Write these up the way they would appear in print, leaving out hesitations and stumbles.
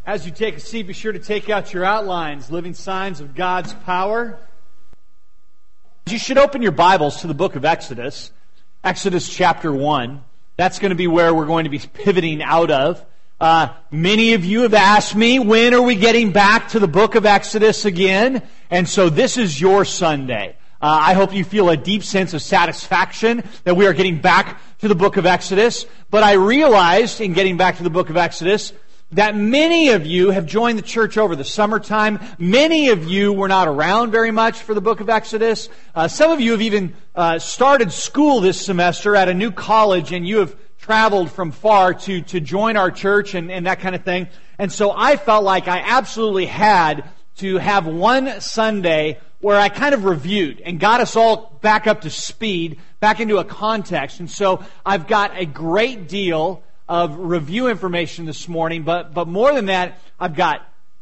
As you take a seat, be sure to take out your outlines, Living Signs of God's Power. You should open your Bibles to the book of Exodus, Exodus chapter 1. That's going to be where we're going to be pivoting out of. Many of you have asked me, when are we getting back to the book of Exodus again? And so this is your Sunday. I hope you feel a deep sense of satisfaction that we are getting back to the book of Exodus. But I realized in getting back to the book of Exodus that many of you have joined the church over the summertime. Many of you were not around very much for the book of Exodus. Some of you have even started school this semester at a new college, and you have traveled from far to join our church and that kind of thing. And so I felt like I absolutely had to have one Sunday where I kind of reviewed and got us all back up to speed, back into a context. And so I've got a great deal of review information this morning, but more than that, I've got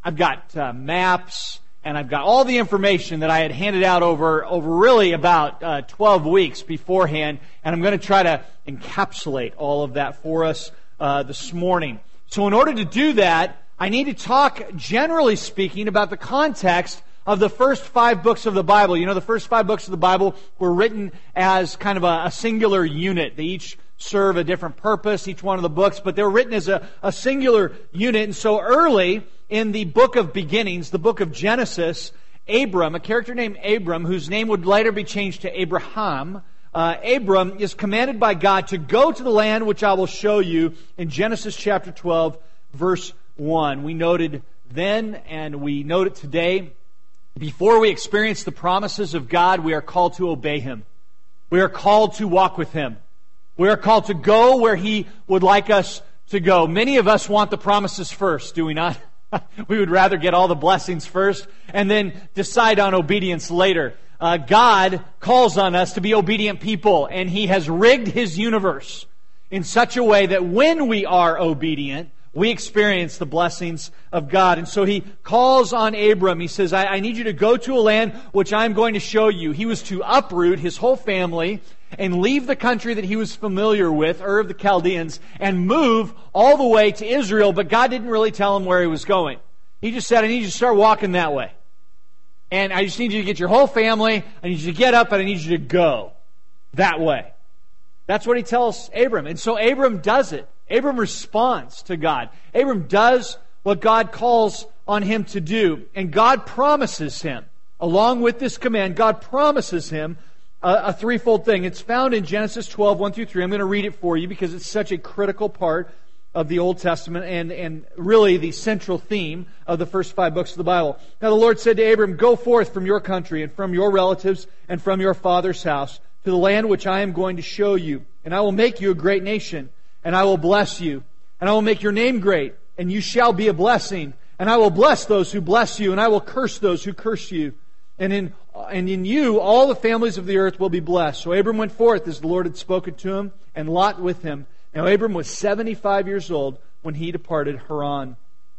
maps, and I've got all the information that I had handed out over really about 12 weeks beforehand, and I'm going to try to encapsulate all of that for us this morning. So in order to do that, I need to talk, generally speaking, about the context of the first 5 books of the Bible. You know, the first 5 books of the Bible were written as kind of a singular unit. They each serve a different purpose, each one of the books, but they're written as a singular unit. And so early in the book of beginnings, the book of Genesis, Abram, a character named Abram, whose name would later be changed to Abraham, Abram is commanded by God to go to the land which I will show you in Genesis chapter 12, verse 1. We noted then, and we note it today, before we experience the promises of God, we are called to obey Him. We are called to walk with Him. We are called to go where He would like us to go. Many of us want the promises first, do we not? We would rather get all the blessings first and then decide on obedience later. God calls on us to be obedient people, and He has rigged His universe in such a way that when we are obedient, we experience the blessings of God. And so He calls on Abram. He says, I need you to go to a land which I'm going to show you. He was to uproot his whole family and leave the country that he was familiar with, Ur of the Chaldeans, and move all the way to Israel. But God didn't really tell him where he was going. He just said, I need you to start walking that way. And I just need you to get your whole family. I need you to get up, and I need you to go that way. That's what He tells Abram. And so Abram does it. Abram responds to God. Abram does what God calls on him to do. And God promises him, along with this command, God promises him a threefold thing. It's found in Genesis 12, 1 through 3. I'm going to read it for you because it's such a critical part of the Old Testament and really the central theme of the first 5 books of the Bible. Now the Lord said to Abram, go forth from your country and from your relatives and from your father's house to the land which I am going to show you. And I will make you a great nation. And I will bless you, and I will make your name great, and you shall be a blessing. And I will bless those who bless you, and I will curse those who curse you. And in you all the families of the earth will be blessed. So Abram went forth as the Lord had spoken to him, and Lot with him. Now Abram was 75 years old when he departed Haran.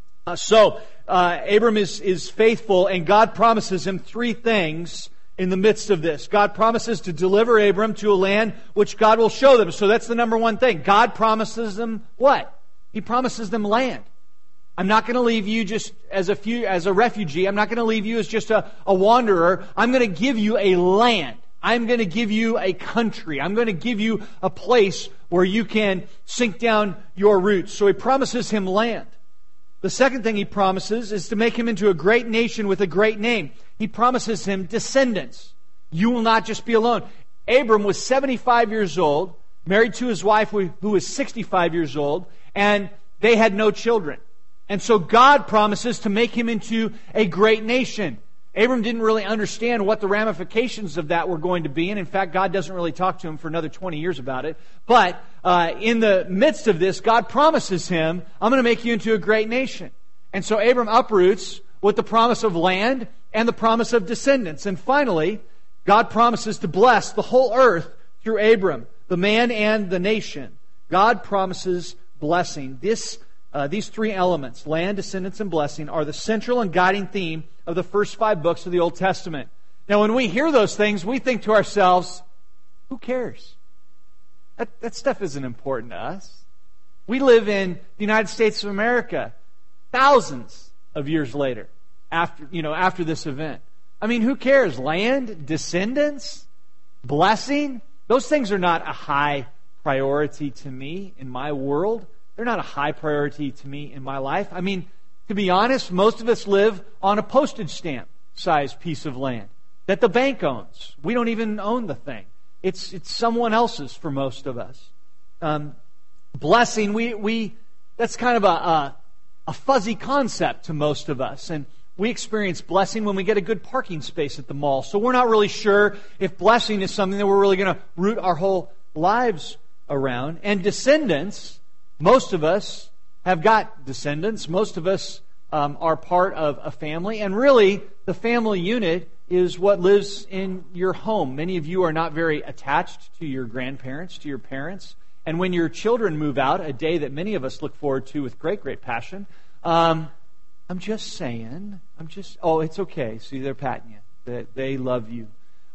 Abram is faithful, and God promises him 3 things in the midst of this. God promises to deliver Abram to a land which God will show them. So that's the number one thing. God promises them what? He promises them land. I'm not going to leave you just as a refugee. I'm not going to leave you as just a wanderer. I'm going to give you a land. I'm going to give you a country. I'm going to give you a place where you can sink down your roots. So He promises him land. The second thing He promises is to make him into a great nation with a great name. He promises him descendants. You will not just be alone. Abram was 75 years old, married to his wife who was 65 years old, and they had no children. And so God promises to make him into a great nation. Abram didn't really understand what the ramifications of that were going to be, and in fact, God doesn't really talk to him for another 20 years about it. But in the midst of this, God promises him, I'm going to make you into a great nation. And so Abram uproots with the promise of land and the promise of descendants. And finally, God promises to bless the whole earth through Abram, the man and the nation. God promises blessing. These 3 elements, land, descendants, and blessing, are the central and guiding theme of the first 5 books of the Old Testament. Now, when we hear those things, we think to ourselves, who cares? That stuff isn't important to us. We live in the United States of America. thousands of years later, after this event. I mean, who cares? Land, descendants, blessing, those things are not a high priority to me in my world. They're not a high priority to me in my life. I mean, to be honest, most of us live on a postage stamp sized piece of land that the bank owns. We don't even own the thing. It's someone else's for most of us. Blessing, that's kind of a fuzzy concept to most of us. And we experience blessing when we get a good parking space at the mall. So we're not really sure if blessing is something that we're really going to root our whole lives around. And descendants, most of us have got descendants. Most of us are part of a family. And really, the family unit is what lives in your home. Many of you are not very attached to your grandparents, to your parents. And when your children move out, a day that many of us look forward to with great, great passion, I'm just saying, it's okay. See, they're patting you. They love you.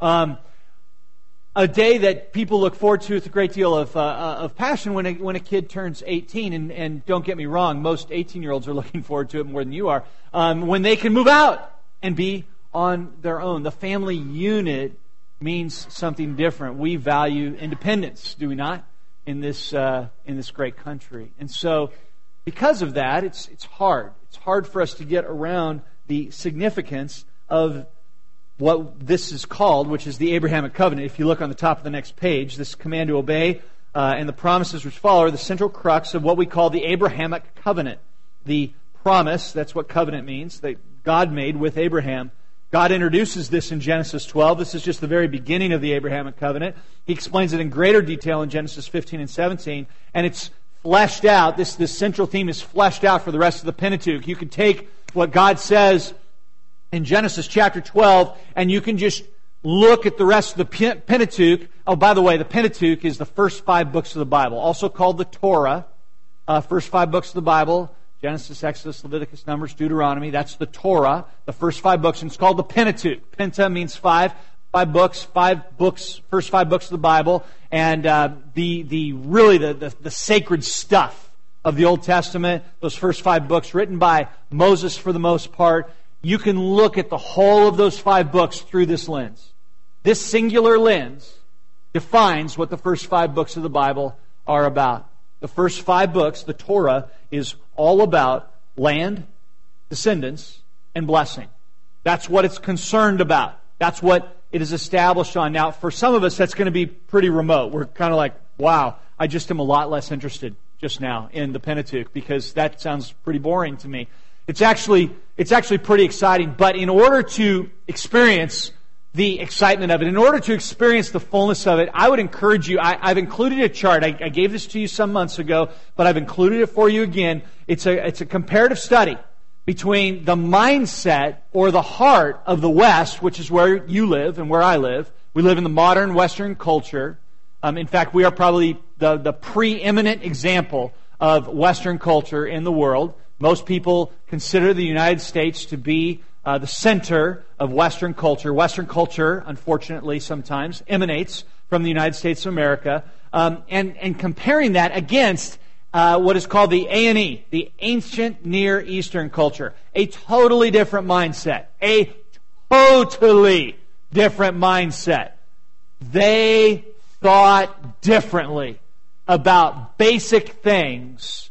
A day that people look forward to with a great deal of passion when a kid turns 18, and don't get me wrong, most 18-year-olds are looking forward to it more than you are, when they can move out and be on their own. The family unit means something different. We value independence, do we not, in this great country? And so, because of that, it's hard. It's hard for us to get around the significance of what this is called, which is the Abrahamic covenant. If you look on the top of the next page, this command to obey and the promises which follow are the central crux of what we call the Abrahamic covenant. The promise, that's what covenant means, that God made with Abraham. God introduces this in Genesis 12. This is just the very beginning of the Abrahamic covenant. He explains it in greater detail in Genesis 15 and 17, and it's fleshed out. This central theme is fleshed out for the rest of the Pentateuch. You can take what God says in Genesis chapter 12, and you can just look at the rest of the Pentateuch. Oh, by the way, the Pentateuch is the first 5 books of the Bible, also called the Torah. First 5 books of the Bible: Genesis, Exodus, Leviticus, Numbers, Deuteronomy. That's the Torah, the first 5 books, and it's called the Pentateuch. Penta means 5. 5 books, first 5 books of the Bible, and the sacred stuff of the Old Testament. Those first 5 books, written by Moses for the most part. You can look at the whole of those 5 books through this lens. This singular lens defines what the first 5 books of the Bible are about. The first 5 books, the Torah, is all about land, descendants, and blessing. That's what it's concerned about. That's what it is established on. Now, for some of us, that's going to be pretty remote. We're kind of like, wow, I just am a lot less interested just now in the Pentateuch because that sounds pretty boring to me. It's actually pretty exciting, but in order to experience the excitement of it, in order to experience the fullness of it, I would encourage you, I've included a chart. I gave this to you some months ago, but I've included it for you again. It's a comparative study between the mindset or the heart of the West, which is where you live and where I live. We live in the modern Western culture. In fact, we are probably the preeminent example of Western culture in the world. Most people consider the United States to be the center of Western culture. Western culture, unfortunately, sometimes emanates from the United States of America. And comparing that against what is called the A&E, the Ancient Near Eastern culture. A totally different mindset. A totally different mindset. They thought differently about basic things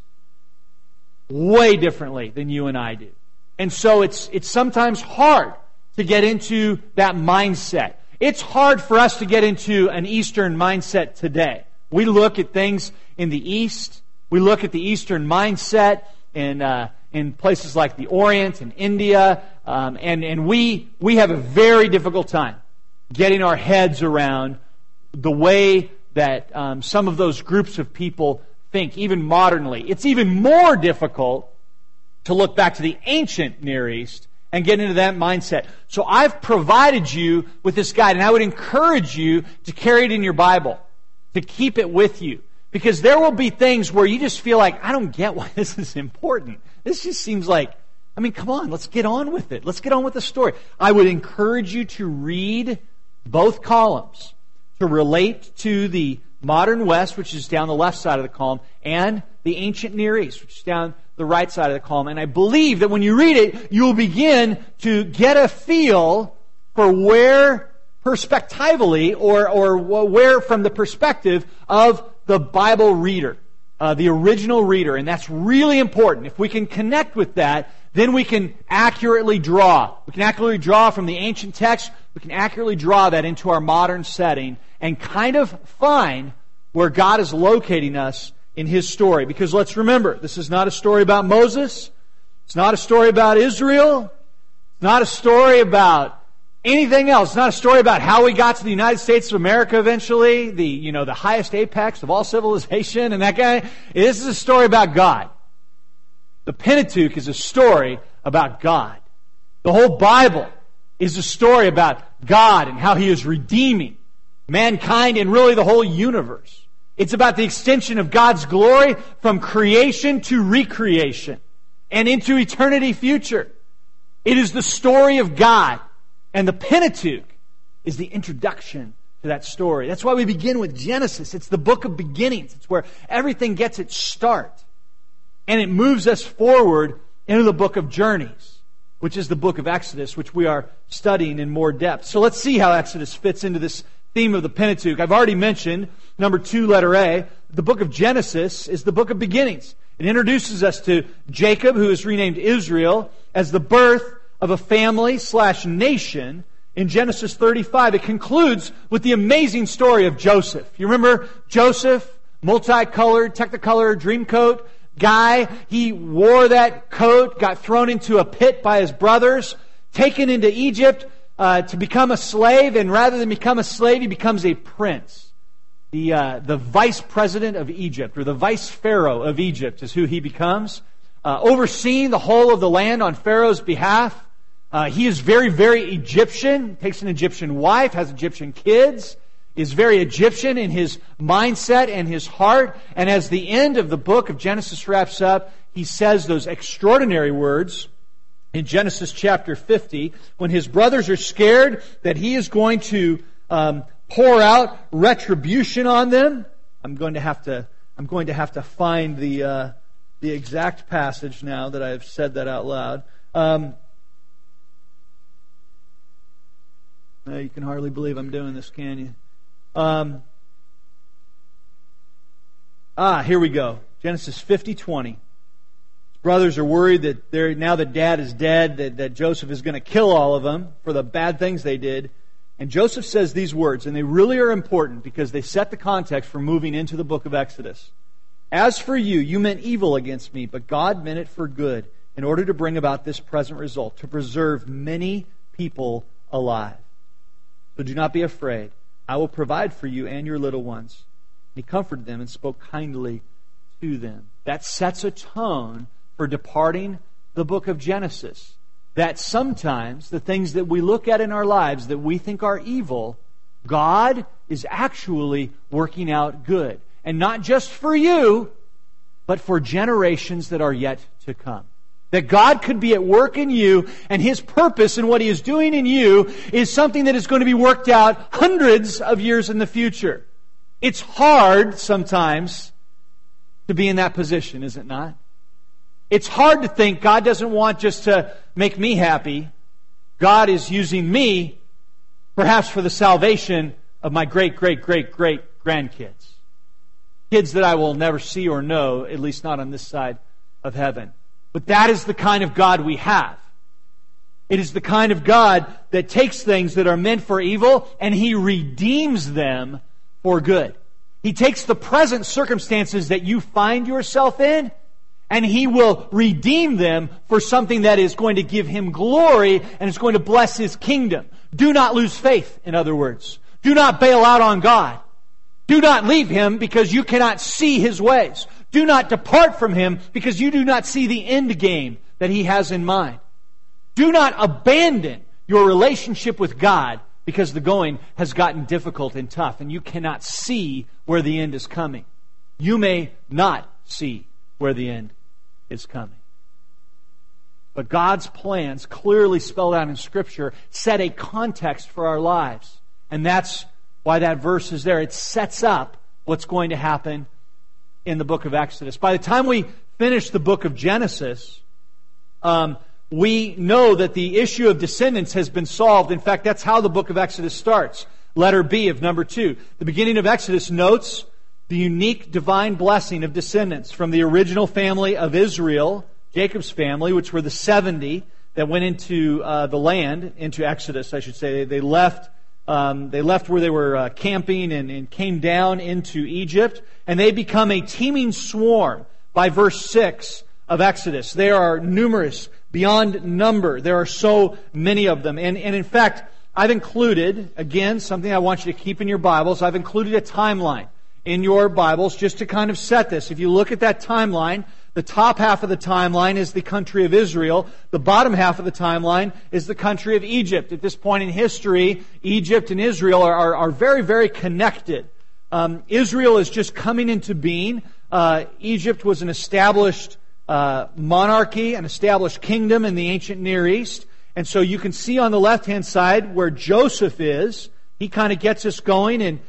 way differently than you and I do. And so it's sometimes hard to get into that mindset. It's hard for us to get into an Eastern mindset today. We look at things in the East. We look at the Eastern mindset in places like the Orient and India, and we have a very difficult time getting our heads around the way that some of those groups of people think, even modernly. It's even more difficult to look back to the ancient Near East and get into that mindset. So I've provided you with this guide, and I would encourage you to carry it in your Bible, to keep it with you. Because there will be things where you just feel like, I don't get why this is important. This just seems like, come on, let's get on with it. Let's get on with the story. I would encourage you to read both columns, to relate to the modern West, which is down the left side of the column, and the ancient Near East, which is down the right side of the column. And I believe that when you read it, you'll begin to get a feel for where perspectively, or where from the perspective of the Bible reader, the original reader. And that's really important. If we can connect with that, then we can accurately draw. We can accurately draw from the ancient text. We can accurately draw that into our modern setting and kind of find where God is locating us in His story. Because let's remember, this is not a story about Moses. It's not a story about Israel. It's not a story about anything else. It's not a story about how we got to the United States of America eventually, the highest apex of all civilization and that guy. This is a story about God. The Pentateuch is a story about God. The whole Bible is a story about God and how He is redeeming mankind and really the whole universe. It's about the extension of God's glory from creation to recreation and into eternity future. It is the story of God. And the Pentateuch is the introduction to that story. That's why we begin with Genesis. It's the book of beginnings. It's where everything gets its start. And it moves us forward into the book of journeys, which is the book of Exodus, which we are studying in more depth. So let's see how Exodus fits into this theme of the Pentateuch. I've already mentioned, number 2, letter A, the book of Genesis is the book of beginnings. It introduces us to Jacob, who is renamed Israel, as the birth of a family/nation in Genesis 35. It concludes with the amazing story of Joseph. You remember Joseph, multicolored, technicolor dream coat guy? He wore that coat, got thrown into a pit by his brothers, taken into Egypt to become a slave, and rather than become a slave, he becomes a prince. The vice president of Egypt, or the vice pharaoh of Egypt is who he becomes, overseeing the whole of the land on Pharaoh's behalf. He is very, very Egyptian, takes an Egyptian wife, has Egyptian kids, is very Egyptian in his mindset and his heart. And as the end of the book of Genesis wraps up, he says those extraordinary words in Genesis chapter 50, when his brothers are scared that he is going to pour out retribution on them. I'm going to have to find the exact passage now that I have said that out loud. You can hardly believe I'm doing this, can you? Here we go. Genesis 50:20. His brothers are worried that now that Dad is dead, that Joseph is going to kill all of them for the bad things they did. And Joseph says these words, and they really are important because they set the context for moving into the book of Exodus. As for you, you meant evil against me, but God meant it for good, in order to bring about this present result, to preserve many people alive. So do not be afraid. I will provide for you and your little ones. He comforted them and spoke kindly to them. That sets a tone for departing the book of Genesis. That sometimes the things that we look at in our lives that we think are evil, God is actually working out good. And not just for you, but for generations that are yet to come. That God could be at work in you, and His purpose in what He is doing in you is something that is going to be worked out hundreds of years in the future. It's hard sometimes to be in that position, is it not? It's hard to think God doesn't want just to make me happy. God is using me, perhaps for the salvation of my great-great-great-great-grandkids. Kids that I will never see or know, at least not on this side of heaven. But that is the kind of God we have. It is the kind of God that takes things that are meant for evil and He redeems them for good. He takes the present circumstances that you find yourself in and He will redeem them for something that is going to give Him glory and is going to bless His kingdom. Do not lose faith, in other words. Do not bail out on God. Do not leave Him because you cannot see His ways. Do not depart from Him because you do not see the end game that He has in mind. Do not abandon your relationship with God because the going has gotten difficult and tough and you cannot see where the end is coming. You may not see where the end is coming. But God's plans, clearly spelled out in Scripture, set a context for our lives. And that's why that verse is there. It sets up what's going to happen in the book of Exodus. By the time we finish the book of Genesis, we know that the issue of descendants has been solved. In fact, that's how the book of Exodus starts. Letter B of number 2. The beginning of Exodus notes the unique divine blessing of descendants from the original family of Israel, Jacob's family, which were the 70 that went into the land, into Exodus, I should say. They left where they were camping and came down into Egypt, and they become a teeming swarm by verse 6 of Exodus. They are numerous, beyond number. There are so many of them. And in fact, I've included, again, something I want you to keep in your Bibles. I've included a timeline in your Bibles just to kind of set this. If you look at that timeline, the top half of the timeline is the country of Israel. The bottom half of the timeline is the country of Egypt. At this point in history, Egypt and Israel are very, very connected. Israel is just coming into being. Egypt was an established monarchy, an established kingdom in the ancient Near East. And so you can see on the left-hand side where Joseph is. He kind of gets us going in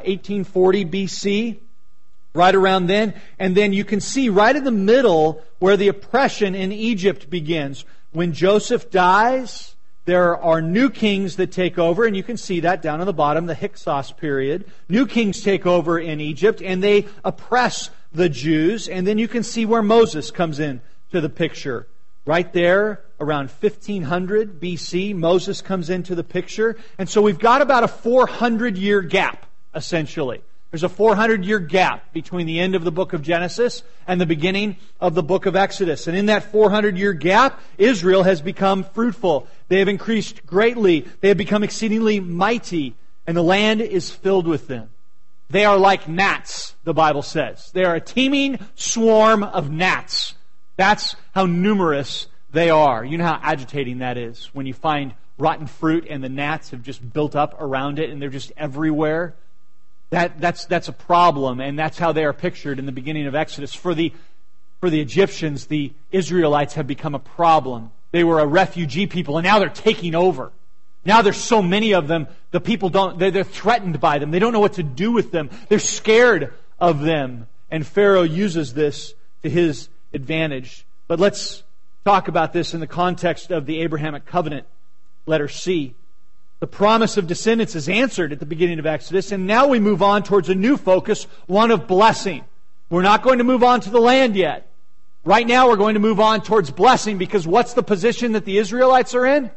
1840 BC, right around then. And then you can see right in the middle where the oppression in Egypt begins. When Joseph dies, there are new kings that take over, and you can see that down on the bottom, the Hyksos period. New kings take over in Egypt, and they oppress the Jews. And then you can see where Moses comes in to the picture. Right there, around 1500 BC, Moses comes into the picture. And so we've got about a 400-year gap, essentially. There's a 400-year gap between the end of the book of Genesis and the beginning of the book of Exodus. And in that 400-year gap, Israel has become fruitful. They have increased greatly. They have become exceedingly mighty. And the land is filled with them. They are like gnats, the Bible says. They are a teeming swarm of gnats. That's how numerous they are. You know how agitating that is when you find rotten fruit and the gnats have just built up around it and they're just everywhere. That's a problem, and that's how they are pictured in the beginning of Exodus. For the Egyptians, the Israelites have become a problem. They were a refugee people, and now they're taking over. Now there's so many of them, the people they're threatened by them. They don't know what to do with them. They're scared of them. And Pharaoh uses this to his advantage. But let's talk about this in the context of the Abrahamic covenant, letter C. The promise of descendants is answered at the beginning of Exodus, and now we move on towards a new focus, one of blessing. We're not going to move on to the land yet. Right now we're going to move on towards blessing, because what's the position that the Israelites are in?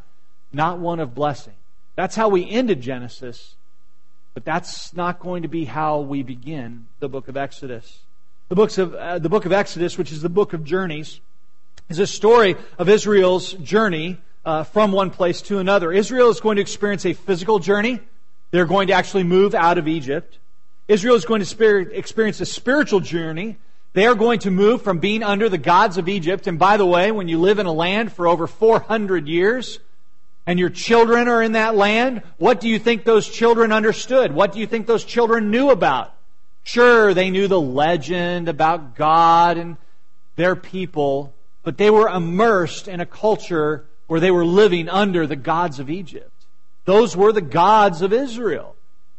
Not one of blessing. That's how we ended Genesis, but that's not going to be how we begin the book of Exodus. The book of Exodus, which is the book of journeys, is a story of Israel's journey from one place to another. Israel is going to experience a physical journey. They're going to actually move out of Egypt. Israel is going to experience a spiritual journey. They are going to move from being under the gods of Egypt. And by the way, when you live in a land for over 400 years and your children are in that land, what do you think those children understood? What do you think those children knew about? Sure, they knew the legend about God and their people, but they were immersed in a culture where they were living under the gods of Egypt. Those were the gods of Israel.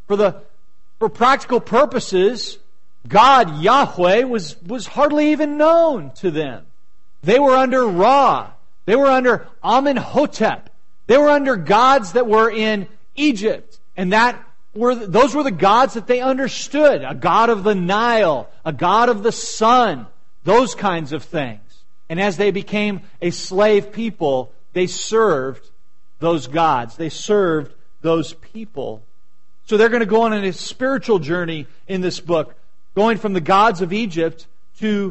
For practical purposes, God, Yahweh, was hardly even known to them. They were under Ra. They were under Amenhotep. They were under gods that were in Egypt. And those were the gods that they understood. A god of the Nile, a god of the sun, those kinds of things. And as they became a slave people, they served those gods. They served those people. So they're going to go on a spiritual journey in this book, going from the gods of Egypt to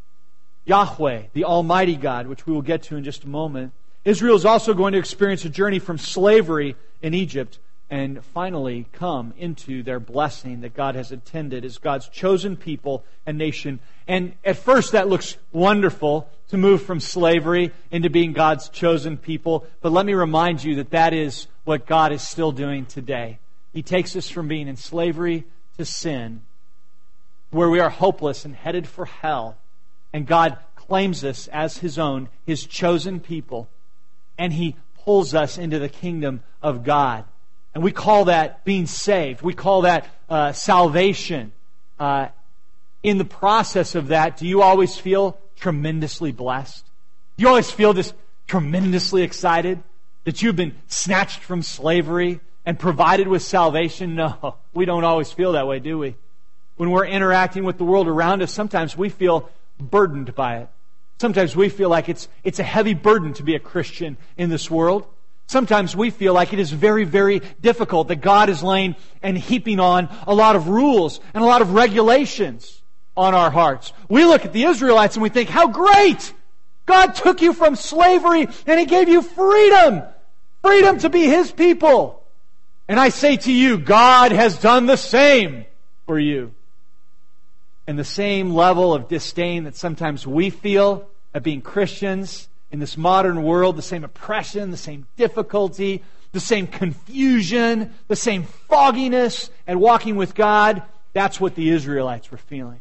Yahweh, the Almighty God, which we will get to in just a moment. Israel is also going to experience a journey from slavery in Egypt and finally come into their blessing that God has intended as God's chosen people and nation. And at first that looks wonderful, to move from slavery into being God's chosen people. But let me remind you that is what God is still doing today. He takes us from being in slavery to sin, where we are hopeless and headed for hell. And God claims us as His own, His chosen people. And He pulls us into the kingdom of God. And we call that being saved. We call that salvation. in the process of that, do you always feel tremendously blessed? Do you always feel just tremendously excited that you've been snatched from slavery and provided with salvation? No, we don't always feel that way, do we? When we're interacting with the world around us, sometimes we feel burdened by it. Sometimes we feel like it's a heavy burden to be a Christian in this world. Sometimes we feel like it is very, very difficult, that God is laying and heaping on a lot of rules and a lot of regulations on our hearts. We look at the Israelites and we think, how great! God took you from slavery and He gave you freedom. Freedom to be His people. And I say to you, God has done the same for you. And the same level of disdain that sometimes we feel at being Christians in this modern world, the same oppression, the same difficulty, the same confusion, the same fogginess at walking with God, that's what the Israelites were feeling.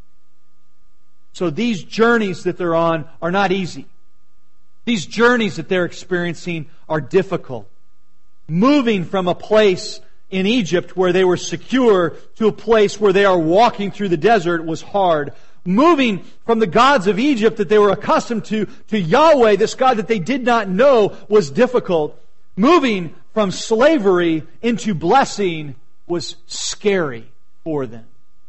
So these journeys that they're on are not easy. These journeys that they're experiencing are difficult. Moving from a place in Egypt where they were secure to a place where they are walking through the desert was hard. Moving from the gods of Egypt that they were accustomed to Yahweh, this God that they did not know, was difficult. Moving from slavery into blessing was scary for them.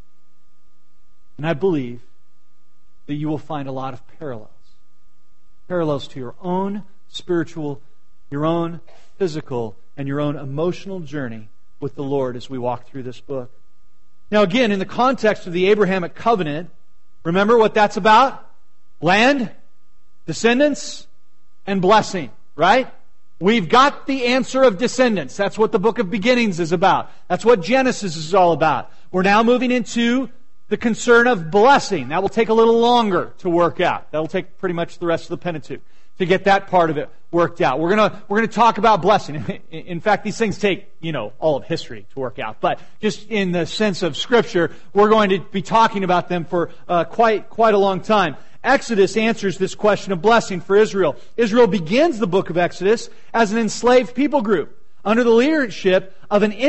And I believe that you will find a lot of parallels. Parallels to your own spiritual, your own physical, and your own emotional journey with the Lord as we walk through this book. Now again, in the context of the Abrahamic covenant, remember what that's about? Land, descendants, and blessing, right? We've got the answer of descendants. That's what the book of beginnings is about. That's what Genesis is all about. We're now moving into the concern of blessing. That will take a little longer to work out. That will take pretty much the rest of the Pentateuch to get that part of it worked out. We're going to talk about blessing. In fact, these things take, all of history to work out. But just in the sense of Scripture, we're going to be talking about them for quite a long time. Exodus answers this question of blessing for Israel. Israel begins the book of Exodus as an enslaved people group under the leadership of an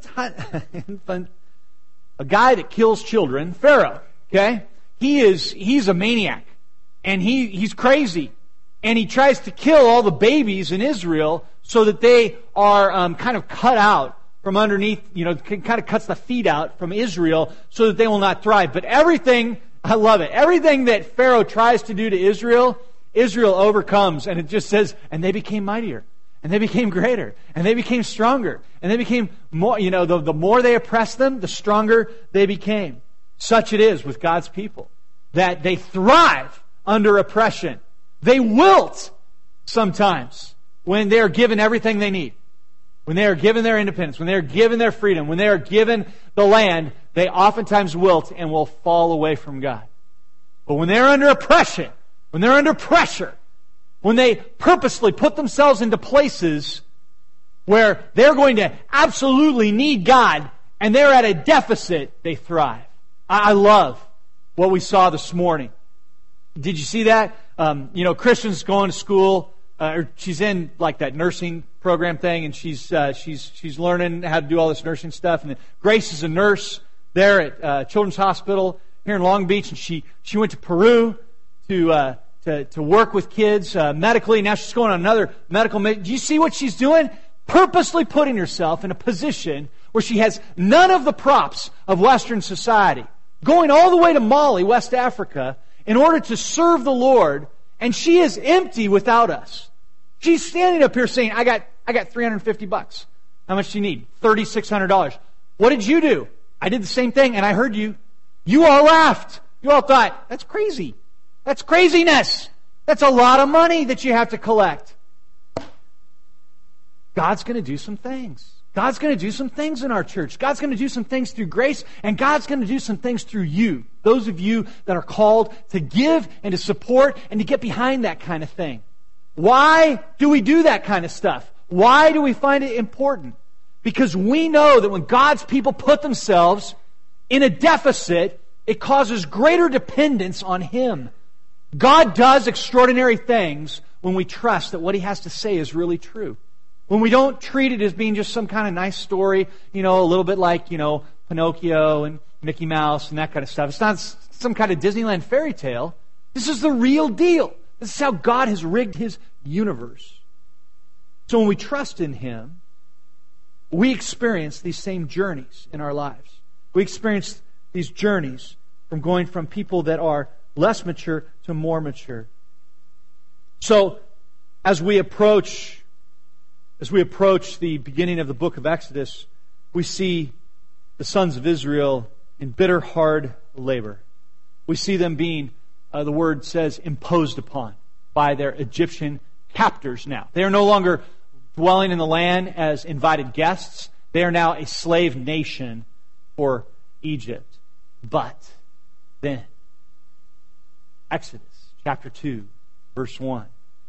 a guy that kills children, Pharaoh. Okay, he's a maniac, and he's crazy. And he tries to kill all the babies in Israel so that they are kind of cut out from underneath, kind of cuts the feet out from Israel so that they will not thrive. But everything, I love it, everything that Pharaoh tries to do to Israel, Israel overcomes. And it just says, and they became mightier, and they became greater, and they became stronger, and they became more, the more they oppressed them, the stronger they became. Such it is with God's people, that they thrive under oppression. They wilt sometimes when they are given everything they need. When they are given their independence, when they are given their freedom, when they are given the land, they oftentimes wilt and will fall away from God. But when they're under oppression, when they're under pressure, when they purposely put themselves into places where they're going to absolutely need God and they're at a deficit, they thrive. I love what we saw this morning. Did you see that? Kristen's going to school, or she's in like that nursing program thing, and she's learning how to do all this nursing stuff. And then Grace is a nurse there at Children's Hospital here in Long Beach, and she went to Peru to work with kids medically. Now she's going on another medical. Do you see what she's doing? Purposely putting herself in a position where she has none of the props of Western society, going all the way to Mali, West Africa, in order to serve the Lord, and she is empty without us. She's standing up here saying, I got $350. How much do you need? $3,600. What did you do? I did the same thing, and I heard you. You all laughed. You all thought, that's crazy. That's craziness. That's a lot of money that you have to collect. God's going to do some things. God's going to do some things in our church. God's going to do some things through Grace, and God's going to do some things through you. Those of you that are called to give and to support and to get behind that kind of thing. Why do we do that kind of stuff? Why do we find it important? Because we know that when God's people put themselves in a deficit, it causes greater dependence on Him. God does extraordinary things when we trust that what He has to say is really true. When we don't treat it as being just some kind of nice story, a little bit like, Pinocchio and Mickey Mouse and that kind of stuff. It's not some kind of Disneyland fairy tale. This is the real deal. This is how God has rigged His universe. So when we trust in Him, we experience these same journeys in our lives. We experience these journeys from going from people that are less mature to more mature. So as we approach the beginning of the book of Exodus, we see the sons of Israel in bitter, hard labor. We see them being, the word says, imposed upon by their Egyptian captors now. They are no longer dwelling in the land as invited guests. They are now a slave nation for Egypt. But then, Exodus chapter 2, verse 1,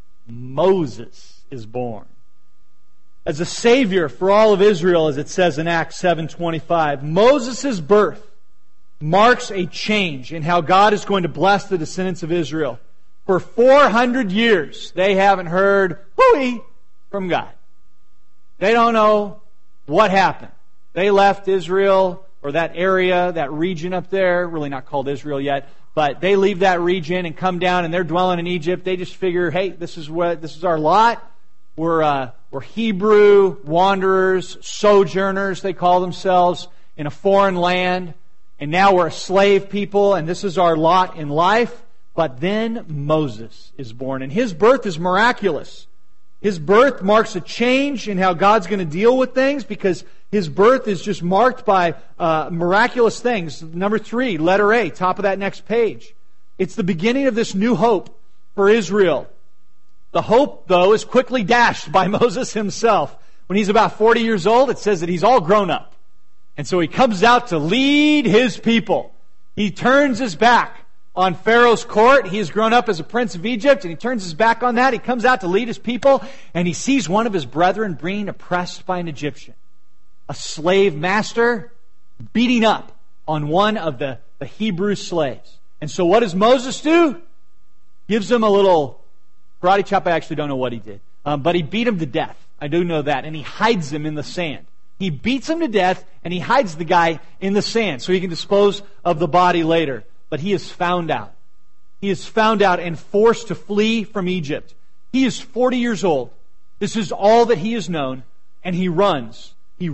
Moses is born as a Savior for all of Israel, as it says in Acts 7:25. Moses' birth marks a change in how God is going to bless the descendants of Israel. For 400 years, they haven't heard hooey from God. They don't know what happened. They left Israel, or that area, that region up there, really not called Israel yet, but they leave that region and come down and they're dwelling in Egypt. They just figure, hey, this is our lot. We're Hebrew wanderers, sojourners, they call themselves, in a foreign land. And now we're a slave people, and this is our lot in life. But then Moses is born, and his birth is miraculous. His birth marks a change in how God's going to deal with things, because his birth is just marked by miraculous things. Number 3, letter A, top of that next page. It's the beginning of this new hope for Israel. The hope, though, is quickly dashed by Moses himself. When he's about 40 years old, it says that he's all grown up. And so he comes out to lead his people. He turns his back on Pharaoh's court. He has grown up as a prince of Egypt, and he turns his back on that. He comes out to lead his people, and he sees one of his brethren being oppressed by an Egyptian. A slave master beating up on one of the Hebrew slaves. And so what does Moses do? Gives him a little karate chop. I actually don't know what he did. But he beat him to death. I do know that. And he hides him in the sand. He beats him to death, and he hides the guy in the sand so he can dispose of the body later. But he is found out. He is found out and forced to flee from Egypt. He is 40 years old. This is all that he has known, and he runs.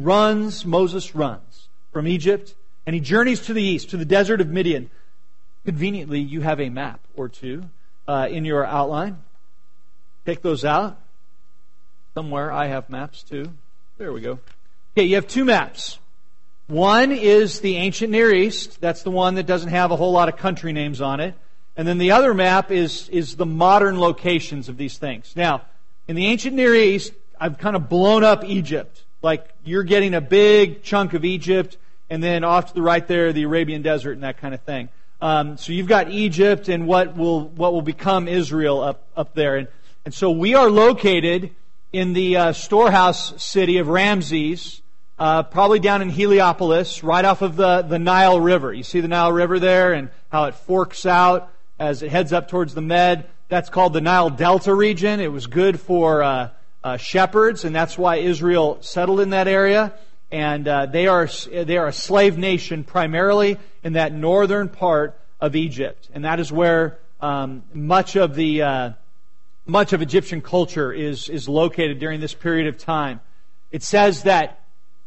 Moses runs from Egypt, and he journeys to the east, to the desert of Midian. Conveniently, you have a map or two in your outline. Take those out. Somewhere I have maps too. There we go. Okay, you have 2 maps. One is the ancient Near East. That's the one that doesn't have a whole lot of country names on it. And then the other map is the modern locations of these things. Now, in the ancient Near East, I've kind of blown up Egypt. Like, you're getting a big chunk of Egypt, and then off to the right there, the Arabian Desert and that kind of thing. So you've got Egypt and what will become Israel up there. And so we are located in the storehouse city of Ramses, probably down in Heliopolis, right off of the Nile River. You see the Nile River there and how it forks out as it heads up towards the Med. That's called the Nile Delta region. It was good for shepherds, and that's why Israel settled in that area. And they are a slave nation primarily in that northern part of Egypt, and that is where much of Egyptian culture is located during this period of time. It says that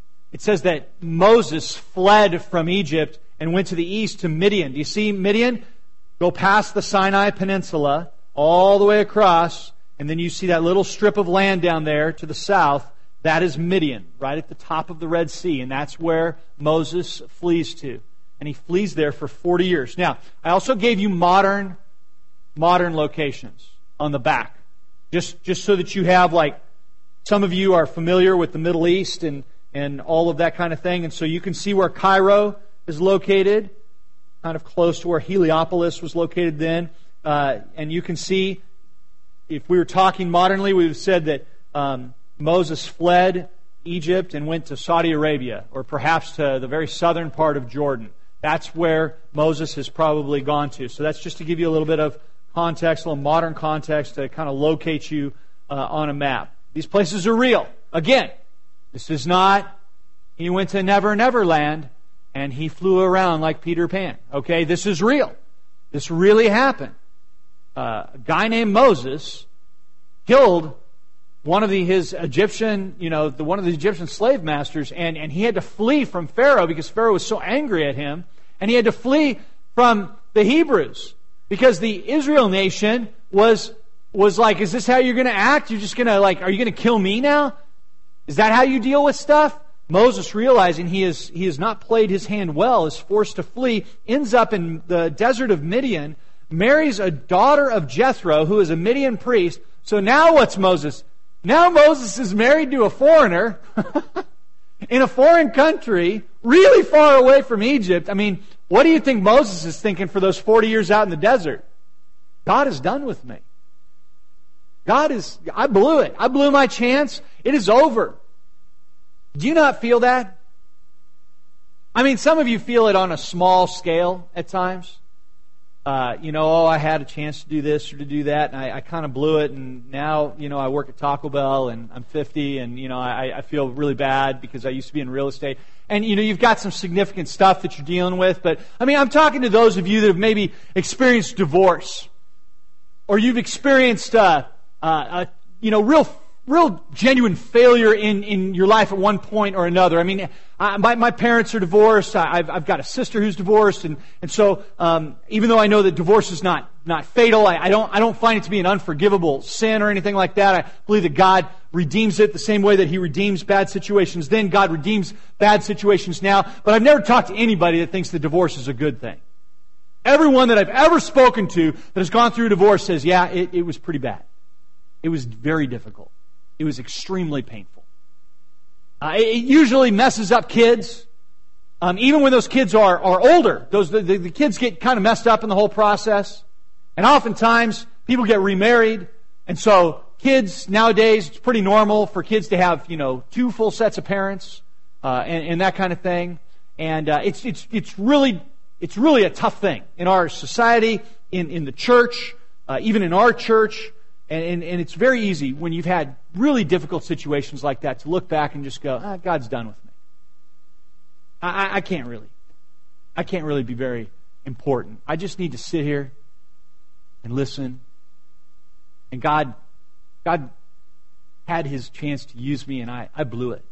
Moses fled from Egypt and went to the east to Midian. Do you see Midian? Go past the Sinai Peninsula, all the way across, and then you see that little strip of land down there to the south. That is Midian, right at the top of the Red Sea, and that's where Moses flees to. And he flees there for 40 years. Now, I also gave you modern locations on the back, just so that you have, like, some of you are familiar with the Middle East and all of that kind of thing, and so you can see where Cairo is located, kind of close to where Heliopolis was located then. And you can see, if we were talking modernly, we would have said that Moses fled Egypt and went to Saudi Arabia, or perhaps to the very southern part of Jordan. That's where Moses has probably gone to. So that's just to give you a little bit of context, a little modern context to kind of locate you on a map. These places are real. Again, this is not, he went to Never Never Land. and he flew around like Peter Pan. Okay, this is real. This really happened. A guy named Moses killed one of his Egyptian, one of the Egyptian slave masters, and he had to flee from Pharaoh because Pharaoh was so angry at him, and he had to flee from the Hebrews because the Israel nation was like, is this how you're going to act? You're just going to are you going to kill me now? Is that how you deal with stuff? Moses, realizing he has not played his hand well, is forced to flee, ends up in the desert of Midian, marries a daughter of Jethro, who is a Midian priest. So now what's Moses? Now Moses is married to a foreigner in a foreign country, really far away from Egypt. I mean, what do you think Moses is thinking for those 40 years out in the desert? God is done with me. I blew it. I blew my chance. It is over. Do you not feel that? I mean, some of you feel it on a small scale at times. I had a chance to do this or to do that, and I kind of blew it, and now, I work at Taco Bell, and I'm 50, and, I feel really bad because I used to be in real estate. And, you've got some significant stuff that you're dealing with, but, I'm talking to those of you that have maybe experienced divorce, or you've experienced, real genuine failure in your life at one point or another. I mean, my parents are divorced. I've got a sister who's divorced, and so even though I know that divorce is not fatal, I don't find it to be an unforgivable sin or anything like that. I believe that God redeems it the same way that He redeems bad situations then. God redeems bad situations now. But I've never talked to anybody that thinks that divorce is a good thing. Everyone that I've ever spoken to that has gone through a divorce says, yeah, it was pretty bad. It was very difficult. It was extremely painful. It usually messes up kids. Even when those kids are older, the kids get kind of messed up in the whole process. And oftentimes, people get remarried. And so, kids nowadays, it's pretty normal for kids to have, 2 full sets of parents, and that kind of thing. And it's really a tough thing in our society, in the church, even in our church. And it's very easy when you've had really difficult situations like that to look back and just go, God's done with me. I can't really be very important. I just need to sit here and listen. And God had His chance to use me, and I blew it.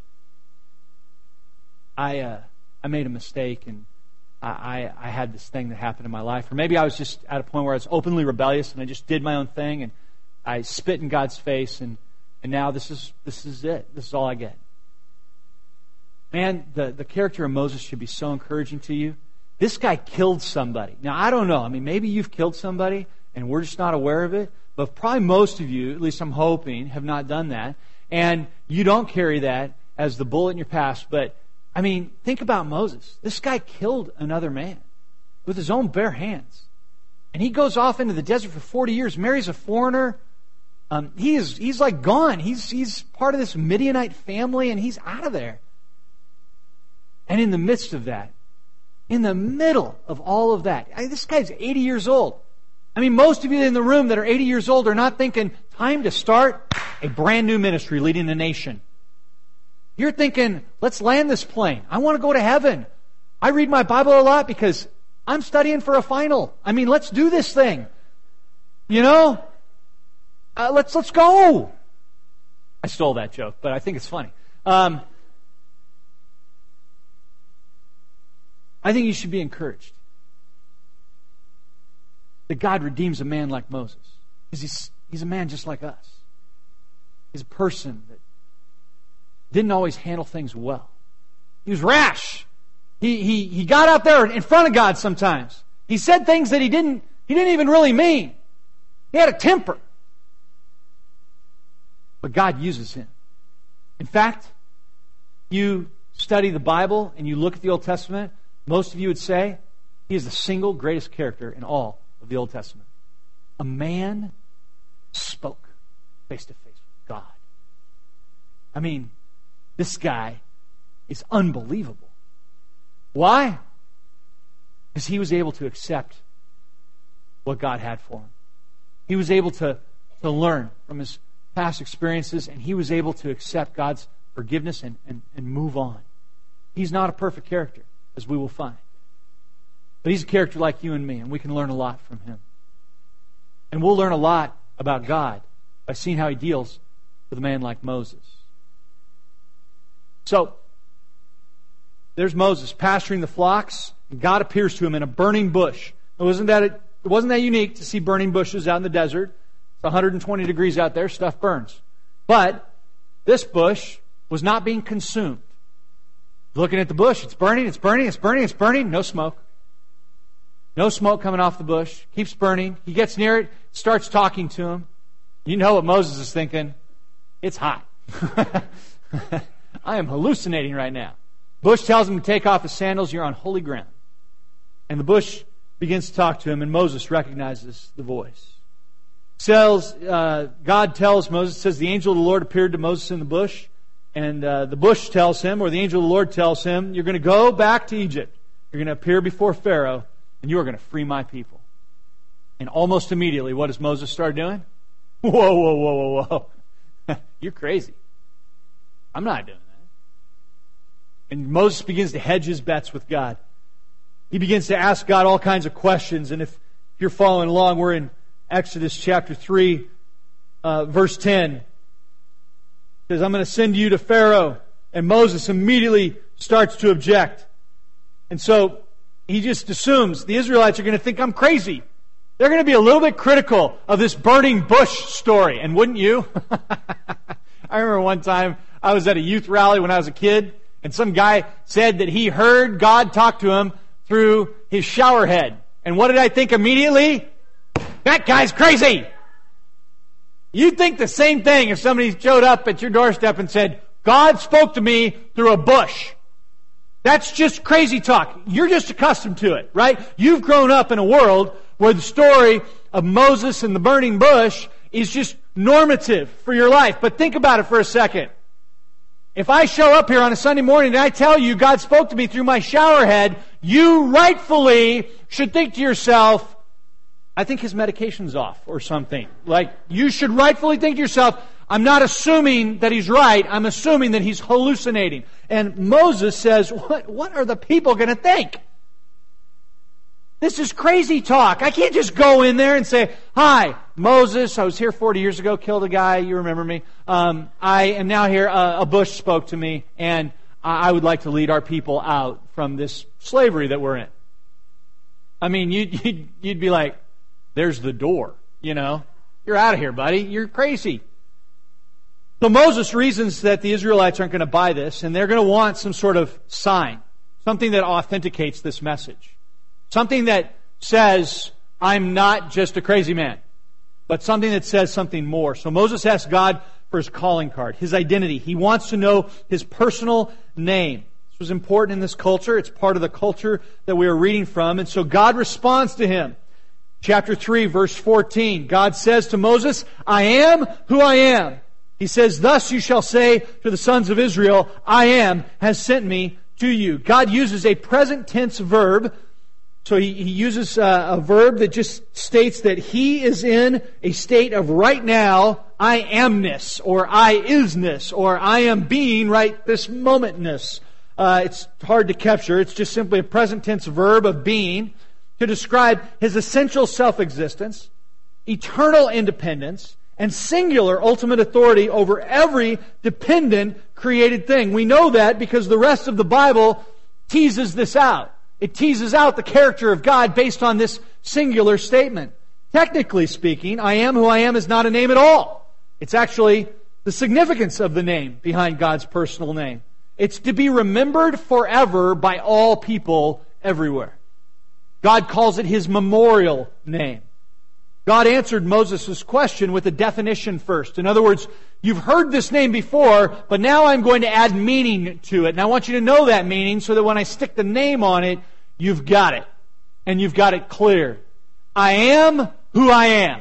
I made a mistake, and I had this thing that happened in my life. Or maybe I was just at a point where I was openly rebellious, and I just did my own thing, and I spit in God's face, and now this is it. This is all I get. Man, the character of Moses should be so encouraging to you. This guy killed somebody. Now, I don't know. I mean, maybe you've killed somebody, and we're just not aware of it. But probably most of you, at least I'm hoping, have not done that. And you don't carry that as the bullet in your past. But, I mean, think about Moses. This guy killed another man with his own bare hands. And he goes off into the desert for 40 years, marries a foreigner. He's like gone. He's part of this Midianite family, and he's out of there. And in the midst of that, in the middle of all of that, this guy's 80 years old. I mean, most of you in the room that are 80 years old are not thinking, time to start a brand new ministry leading a nation. You're thinking, let's land this plane. I want to go to heaven. I read my Bible a lot because I'm studying for a final. I mean, let's do this thing. Let's go. I stole that joke, but I think it's funny. I think you should be encouraged that God redeems a man like Moses. Because he's a man just like us. He's a person that didn't always handle things well. He was rash. He got out there in front of God sometimes. He said things that he didn't even really mean. He had a temper. But God uses him. In fact, you study the Bible and you look at the Old Testament, most of you would say he is the single greatest character in all of the Old Testament. A man spoke face to face with God. I mean, this guy is unbelievable. Why? Because he was able to accept what God had for him. He was able to learn from his past experiences, and he was able to accept God's forgiveness and move on. He's not a perfect character. as we will find. But he's a character like you and me, and we can learn a lot from him. And we'll learn a lot about God by seeing how he deals with a man like Moses. So, there's Moses pasturing the flocks, and God appears to him in a burning bush. It wasn't that unique to see burning bushes out in the desert. It's 120 degrees out there, stuff burns. But this bush was not being consumed. Looking at the bush, it's burning, it's burning, it's burning, it's burning, no smoke. No smoke coming off the bush, keeps burning. He gets near it, starts talking to him. You know what Moses is thinking. It's hot. I am hallucinating right now. Bush tells him to take off his sandals. You're on holy ground. And the bush begins to talk to him, and Moses recognizes the voice. God tells Moses, says the angel of the Lord appeared to Moses in the bush, and the bush tells him, or the angel of the Lord tells him, you're going to go back to Egypt. You're going to appear before Pharaoh, and you are going to free my people. And almost immediately, what does Moses start doing? Whoa, whoa, whoa, whoa, whoa. You're crazy. I'm not doing that. And Moses begins to hedge his bets with God. He begins to ask God all kinds of questions. And if you're following along, we're in Exodus chapter 3, verse 10. It says, I'm going to send you to Pharaoh. And Moses immediately starts to object. And so he just assumes the Israelites are going to think I'm crazy. They're going to be a little bit critical of this burning bush story. And wouldn't you? I remember one time I was at a youth rally when I was a kid, and some guy said that he heard God talk to him through his shower head. And what did I think immediately? That guy's crazy. You'd think the same thing if somebody showed up at your doorstep and said, God spoke to me through a bush. That's just crazy talk. You're just accustomed to it, right? You've grown up in a world where the story of Moses and the burning bush is just normative for your life. But think about it for a second. If I show up here on a Sunday morning and I tell you God spoke to me through my shower head, you rightfully should think to yourself, I think his medication's off or something. Like, you should rightfully think to yourself, I'm not assuming that he's right. I'm assuming that he's hallucinating. And Moses says, what are the people going to think? This is crazy talk. I can't just go in there and say, hi, Moses, I was here 40 years ago, killed a guy, you remember me. I am now here, a bush spoke to me, and I would like to lead our people out from this slavery that we're in. I mean, you'd be like, there's the door, you know. You're out of here, buddy. You're crazy. So Moses reasons that the Israelites aren't going to buy this, and they're going to want some sort of sign, something that authenticates this message. Something that says, I'm not just a crazy man, but something that says something more. So Moses asks God for his calling card, his identity. He wants to know his personal name. This was important in this culture. It's part of the culture that we are reading from. And so God responds to him. Chapter 3, verse 14. God says to Moses, I am who I am. He says, thus you shall say to the sons of Israel, I am has sent me to you. God uses a present tense verb. So he uses a verb that just states that he is in a state of right now, I amness, or I isness, or I am being right this momentness. It's hard to capture. It's just simply a present tense verb of being to describe his essential self-existence, eternal independence, and singular ultimate authority over every dependent created thing. We know that because the rest of the Bible teases this out. It teases out the character of God based on this singular statement. Technically speaking, I am who I am is not a name at all. It's actually the significance of the name behind God's personal name. It's to be remembered forever by all people everywhere. God calls it His memorial name. God answered Moses' question with a definition first. In other words, you've heard this name before, but now I'm going to add meaning to it. And I want you to know that meaning so that when I stick the name on it, you've got it. And you've got it clear. I am who I am.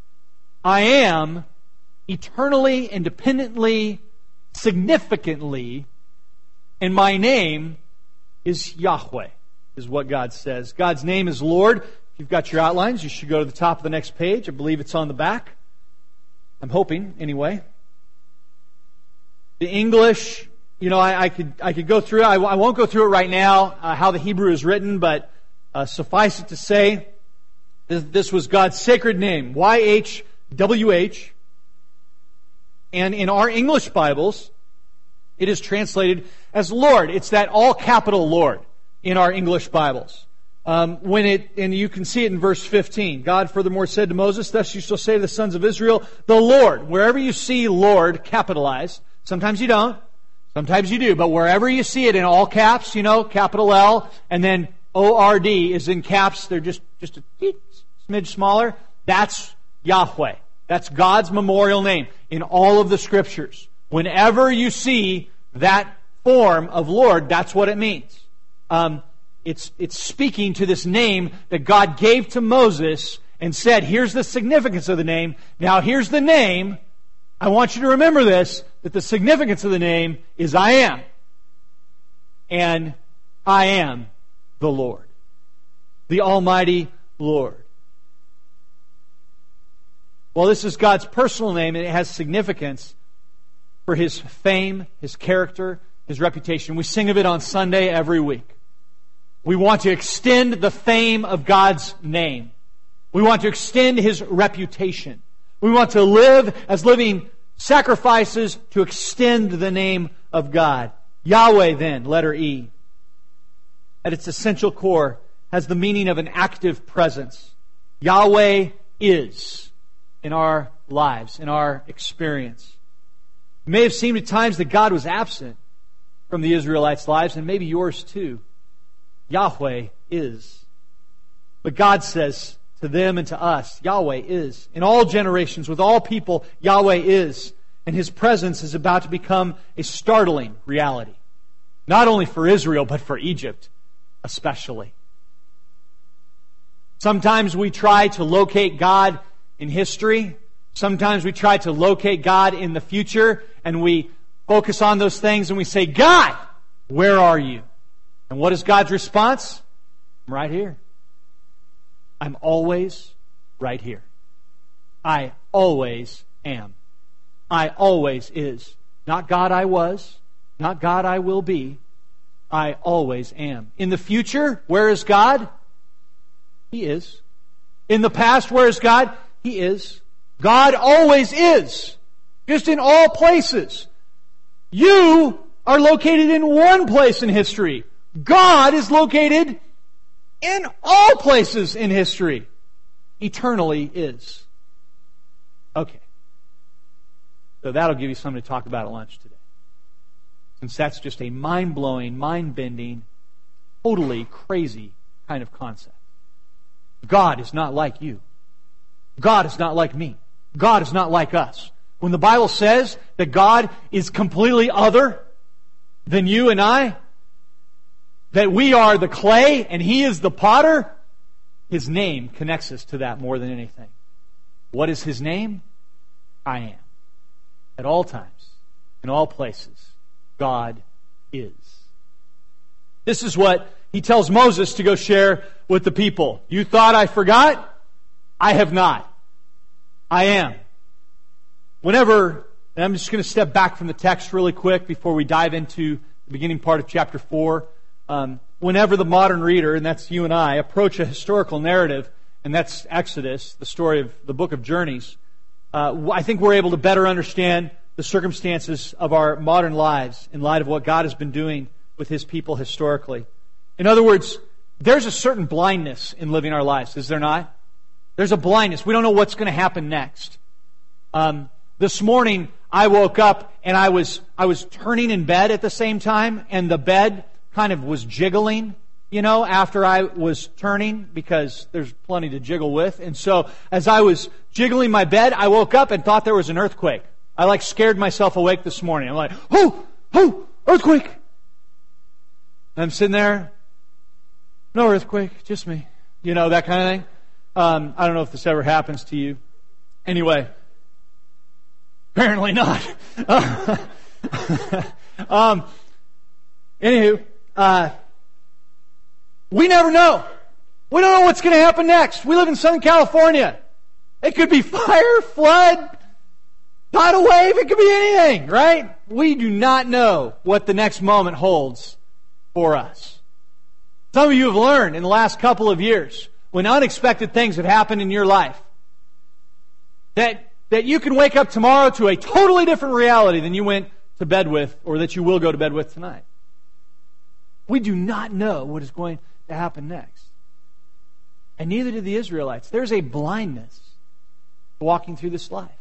I am eternally, independently, significantly, and my name is Yahweh, is what God says. God's name is Lord. If you've got your outlines, you should go to the top of the next page. I believe it's on the back. I'm hoping, anyway. The English I could go through it. I won't go through it right now, how the Hebrew is written, but suffice it to say, this was God's sacred name, YHWH. And in our English Bibles, it is translated as Lord. It's that all capital Lord in our English Bibles. And you can see it in verse 15. God furthermore said to Moses, "Thus you shall say to the sons of Israel, the Lord." Wherever you see Lord capitalized, sometimes you don't, sometimes you do, but wherever you see it in all caps, capital L, and then O-R-D is in caps, they're just a smidge smaller, that's Yahweh. That's God's memorial name in all of the Scriptures. Whenever you see that form of Lord, that's what it means. It's speaking to this name that God gave to Moses and said, here's the significance of the name. Now here's the name. I want you to remember this, that the significance of the name is I am. And I am the Lord. The Almighty Lord. Well, this is God's personal name, and it has significance for His fame, His character, His reputation. We sing of it on Sunday every week. We want to extend the fame of God's name. We want to extend His reputation. We want to live as living sacrifices to extend the name of God. Yahweh, then, letter E, at its essential core, has the meaning of an active presence. Yahweh is in our lives, in our experience. It may have seemed at times that God was absent from the Israelites' lives, and maybe yours too. Yahweh is. But God says to them and to us, Yahweh is. In all generations, with all people, Yahweh is. And His presence is about to become a startling reality. Not only for Israel, but for Egypt especially. Sometimes we try to locate God in history. Sometimes we try to locate God in the future, and we focus on those things and we say, God, where are you? And what is God's response? I'm right here. I'm always right here. I always am. I always is. Not God I was, not God I will be. I always am. In the future, where is God? He is. In the past, where is God? He is. God always is. Just in all places. You are located in one place in history. God is located in all places in history. Eternally is. Okay. So that'll give you something to talk about at lunch today. Since that's just a mind-blowing, mind-bending, totally crazy kind of concept. God is not like you. God is not like me. God is not like us. When the Bible says that God is completely other than you and I, that we are the clay and He is the potter, His name connects us to that more than anything. What is His name? I am. At all times, in all places, God is. This is what He tells Moses to go share with the people. You thought I forgot? I have not. I am. Whenever, and I'm just going to step back from the text really quick before we dive into the beginning part of chapter 4. Whenever the modern reader, and that's you and I, approach a historical narrative, and that's Exodus, the story of the book of journeys, I think we're able to better understand the circumstances of our modern lives in light of what God has been doing with His people historically. In other words, there's a certain blindness in living our lives, is there not? There's a blindness. We don't know what's going to happen next. This morning, I woke up and I was turning in bed at the same time, and the bed kind of was jiggling, after I was turning, because there's plenty to jiggle with. And so, as I was jiggling my bed, I woke up and thought there was an earthquake. I scared myself awake this morning. I'm like, oh, earthquake! And I'm sitting there, no earthquake, just me. That kind of thing. I don't know if this ever happens to you. Anyway, apparently not. Anywho, we never know. We don't know what's going to happen next. We live in Southern California. It could be fire, flood, tidal wave, it could be anything, right? We do not know what the next moment holds for us. Some of you have learned in the last couple of years, when unexpected things have happened in your life, that you can wake up tomorrow to a totally different reality than you went to bed with, or that you will go to bed with tonight. We do not know what is going to happen next. And neither did the Israelites. There's a blindness walking through this life.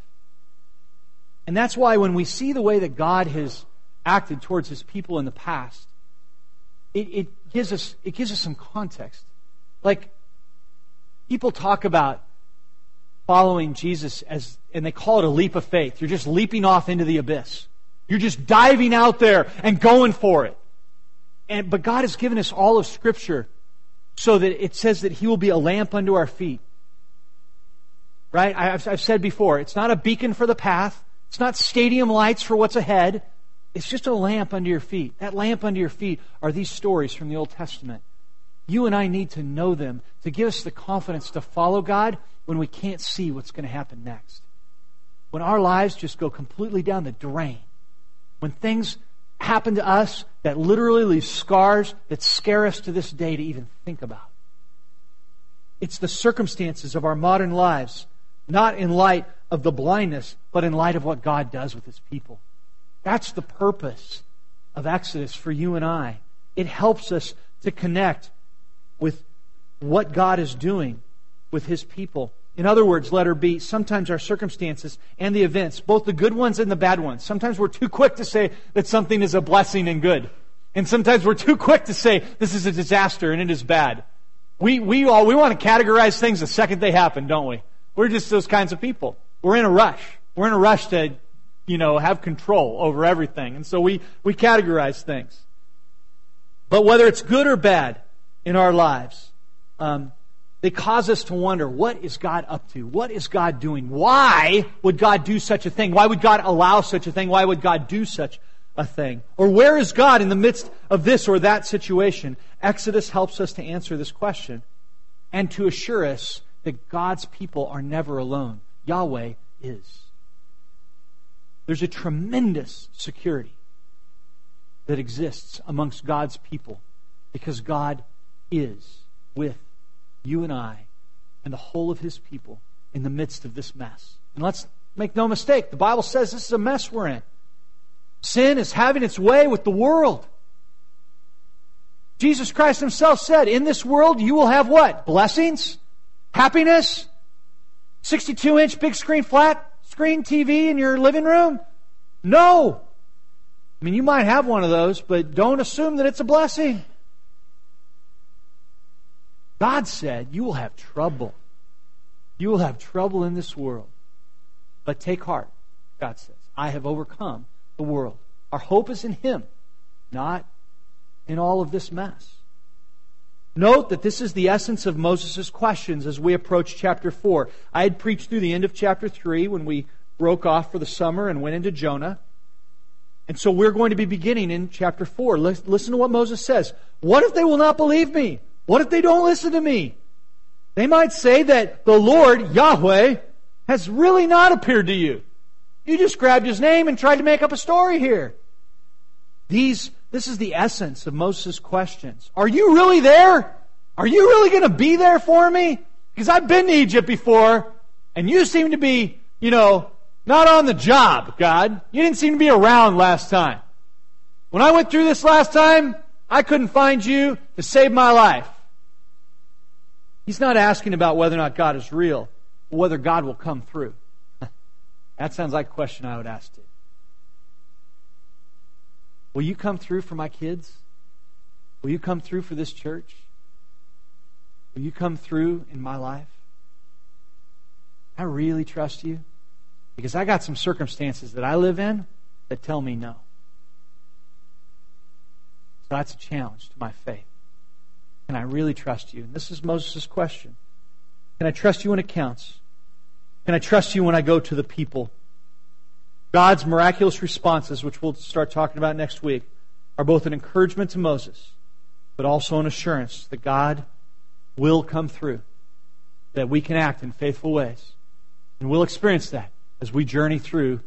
And that's why when we see the way that God has acted towards His people in the past, it gives us some context. Like, people talk about following Jesus and they call it a leap of faith. You're just leaping off into the abyss. You're just diving out there and going for it. But God has given us all of Scripture so that it says that He will be a lamp unto our feet. Right? I've said before, it's not a beacon for the path. It's not stadium lights for what's ahead. It's just a lamp under your feet. That lamp under your feet are these stories from the Old Testament. You and I need to know them to give us the confidence to follow God when we can't see what's going to happen next. When our lives just go completely down the drain. When things happen to us that literally leave scars that scare us to this day to even think about. It's the circumstances of our modern lives, not in light of the blindness, but in light of what God does with His people. That's the purpose of Exodus for you and I. It helps us to connect with what God is doing with His people. In other words, letter B, sometimes our circumstances and the events, both the good ones and the bad ones, sometimes we're too quick to say that something is a blessing and good. And sometimes we're too quick to say this is a disaster and it is bad. We want to categorize things the second they happen, don't we? We're just those kinds of people. We're in a rush. We're in a rush to, have control over everything. And so we categorize things. But whether it's good or bad in our lives, they cause us to wonder, what is God up to? What is God doing? Why would God do such a thing? Why would God allow such a thing? Why would God do such a thing? Or where is God in the midst of this or that situation? Exodus helps us to answer this question and to assure us that God's people are never alone. Yahweh is. There's a tremendous security that exists amongst God's people because God is with you and I and the whole of His people in the midst of this mess. And let's make no mistake, the Bible says this is a mess we're in. Sin is having its way with the world. Jesus Christ Himself said, in this world you will have what? Blessings? Happiness? 62-inch big screen, flat screen TV in your living room? No! I mean, you might have one of those, but don't assume that it's a blessing. God said, you will have trouble. You will have trouble in this world. But take heart, God says. I have overcome the world. Our hope is in Him, not in all of this mess. Note that this is the essence of Moses' questions as we approach chapter 4. I had preached through the end of chapter 3 when we broke off for the summer and went into Jonah. And so we're going to be beginning in chapter 4. Listen to what Moses says. What if they will not believe me? What if they don't listen to me? They might say that the Lord, Yahweh, has really not appeared to you. You just grabbed His name and tried to make up a story here. This is the essence of Moses' questions. Are you really there? Are you really going to be there for me? Because I've been to Egypt before, and you seem to be, not on the job, God. You didn't seem to be around last time. When I went through this last time, I couldn't find you to save my life. He's not asking about whether or not God is real, but whether God will come through. That sounds like a question I would ask too. Will you come through for my kids? Will you come through for this church? Will you come through in my life? I really trust you because I got some circumstances that I live in that tell me no. So that's a challenge to my faith. Can I really trust you? And this is Moses' question. Can I trust you when it counts? Can I trust you when I go to the people? God's miraculous responses, which we'll start talking about next week, are both an encouragement to Moses, but also an assurance that God will come through, that we can act in faithful ways. And we'll experience that as we journey through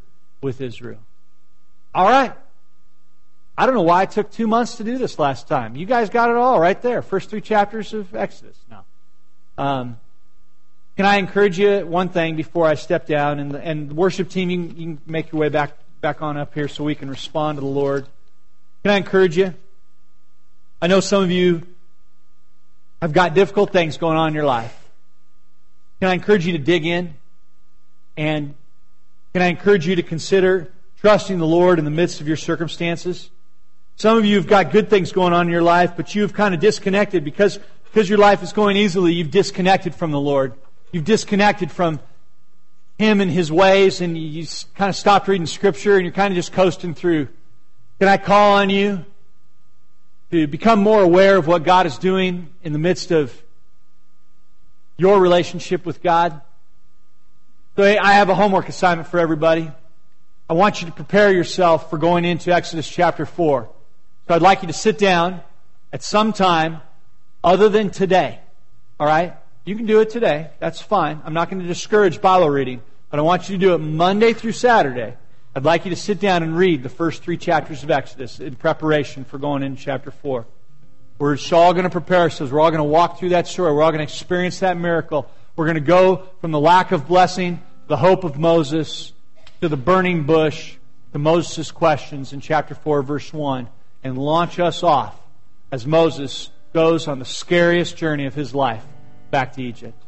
with Israel. All right. I don't know why it took 2 months to do this last time. You guys got it all right there. First 3 chapters of Exodus. No. Can I encourage you one thing before I step down? And the worship team, you can make your way back on up here so we can respond to the Lord. Can I encourage you? I know some of you have got difficult things going on in your life. Can I encourage you to dig in? And can I encourage you to consider trusting the Lord in the midst of your circumstances? Some of you have got good things going on in your life, but you've kind of disconnected because your life is going easily. You've disconnected from the Lord. You've disconnected from Him and His ways, and you kind of stopped reading Scripture, and you're kind of just coasting through. Can I call on you to become more aware of what God is doing in the midst of your relationship with God? So I have a homework assignment for everybody. I want you to prepare yourself for going into Exodus chapter 4. So I'd like you to sit down at some time other than today. All right? You can do it today. That's fine. I'm not going to discourage Bible reading, but I want you to do it Monday through Saturday. I'd like you to sit down and read the first 3 chapters of Exodus in preparation for going into chapter 4. We're just all going to prepare ourselves. We're all going to walk through that story. We're all going to experience that miracle. We're going to go from the lack of blessing, the hope of Moses, to the burning bush, to Moses' questions in chapter 4, verse 1, and launch us off as Moses goes on the scariest journey of his life back to Egypt.